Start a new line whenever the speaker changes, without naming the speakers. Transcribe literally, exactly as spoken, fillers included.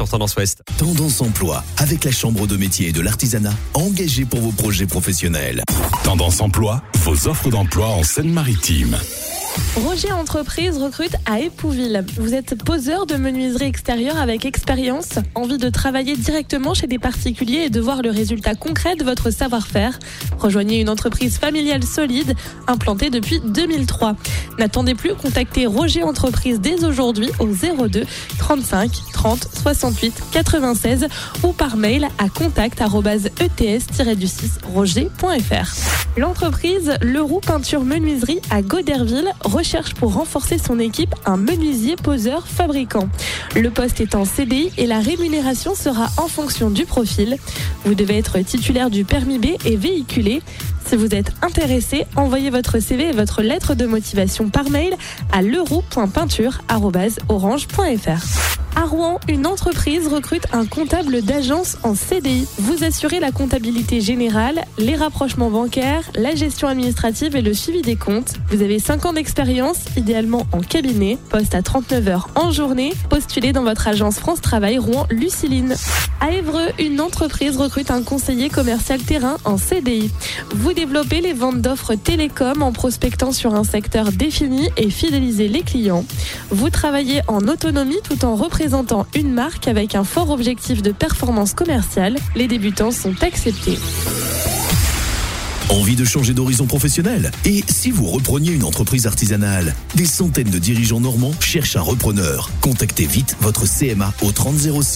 sur Tendance Ouest.
Tendance Emploi, avec la Chambre de métier et de l'artisanat, engagée pour vos projets professionnels.
Tendance Emploi, vos offres d'emploi en Seine-Maritime.
Roger Entreprise recrute à Épouville. Vous êtes poseur de menuiserie extérieure avec expérience, envie de travailler directement chez des particuliers et de voir le résultat concret de votre savoir-faire. Rejoignez une entreprise familiale solide, implantée depuis deux mille trois. N'attendez plus, contactez Roger Entreprise dès aujourd'hui au zéro deux trente-cinq trente soixante-huit quatre-vingt-seize ou par mail à contact arobase e t s tiret du six roger point f r. L'entreprise Leroux Peinture Menuiserie à Goderville recherche pour renforcer son équipe un menuisier poseur fabricant. Le poste est en C D I et la rémunération sera en fonction du profil. Vous devez être titulaire du permis B et véhiculé. Si vous êtes intéressé, envoyez votre C V et votre lettre de motivation par mail à leroux point peinture arobase orange point f r. À Rouen, une entreprise recrute un comptable d'agence en C D I. Vous assurez la comptabilité générale, les rapprochements bancaires, la gestion administrative et le suivi des comptes. Vous avez cinq ans d'expérience, idéalement en cabinet, poste à trente-neuf heures en journée. Postulez dans votre agence France Travail Rouen Luciline. À Évreux, une entreprise recrute un conseiller commercial terrain en C D I. Vous développez les ventes d'offres télécom en prospectant sur un secteur défini et fidélisez les clients. Vous travaillez en autonomie tout en représentant une marque avec un fort objectif de performance commerciale. Les débutants sont acceptés.
Envie de changer d'horizon professionnel? Et si vous repreniez une entreprise artisanale? Des centaines de dirigeants normands cherchent un repreneur. Contactez vite votre C M A au trente zéro six.